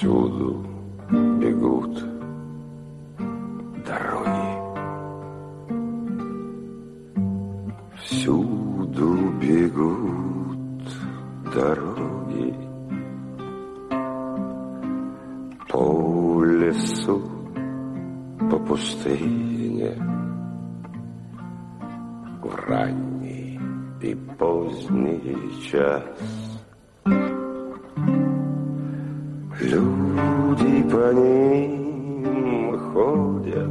Всюду бегут дороги. Всюду бегут дороги. По лесу, по пустыне, в ранний и поздний час. Люди по ним ходят,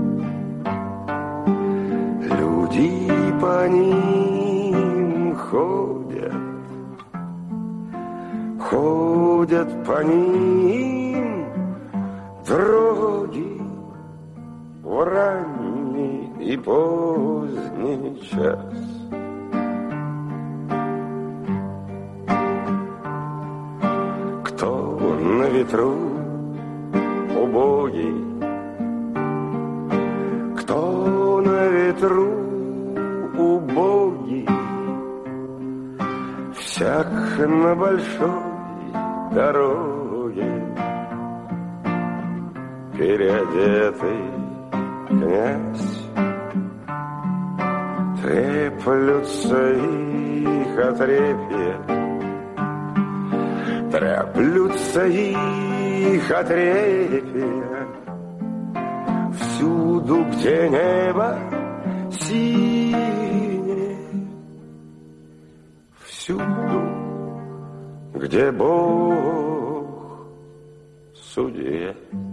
люди по ним ходят, ходят по ним дороги в ранний и поздний час. Кто на ветру убогий, кто на ветру убогий, всяк на большой дороге переодетый князь. Треплются их отрепья, треплются их отрепья. Всюду, где небо синее, всюду, где Бог судья.